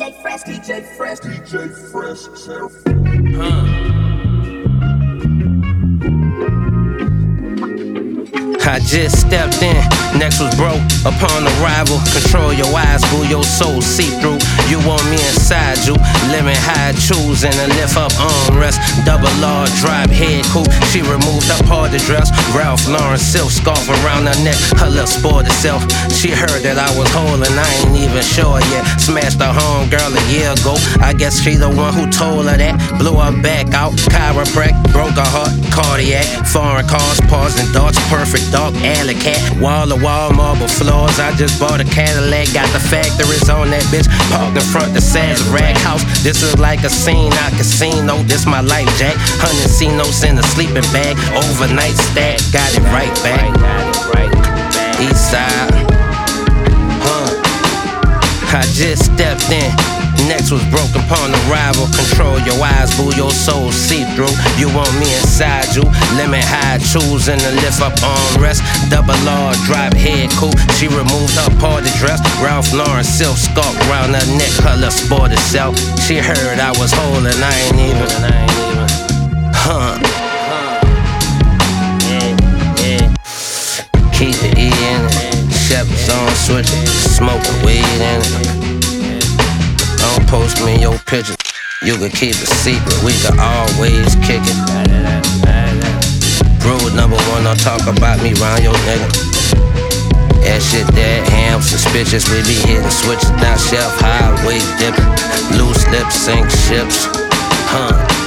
I just stepped in, next was broke upon arrival. Control your eyes, boo, your soul see through. You want me inside you, living high, choosing to lift up armrest. Double R, drop head coupe. She removed her part of dress. Ralph Lauren silk scarf around her neck. Her little sported self. She heard that I was whole and I ain't even sure yet. Smashed her home girl a year ago. I guess she the one who told her that. Blew her back out, chiropractic, broke her heart, cardiac. Foreign cars, paws and darts, perfect dark alley cat. Wall to wall, marble floors. I just bought a Cadillac, got the factories on that bitch. Parked in front the Sazerac house. This is like a scene, a casino. This my life, Jack. 100 C-notes in a sleeping bag. Overnight stack, got it right back. East side, I just stepped in. Next was broke upon arrival. Control your eyes, boo, your soul see through. You want me inside you, limit high, choosing to lift up armrest. Double R, drop head coupe. She removed her party dress. Ralph Lauren silk scarf round her neck, her little sported self. She heard I was whole and I ain't even. Keep the E in it. Shepard's on switch, smoking weed in it. Don't post me your pictures, you can keep it secret, we can always kick it. Rule number one, don't talk about me round your nigga. That shit that ham suspicious, we be hitting switches, down shelf, highway dipping. Loose lips sink ships,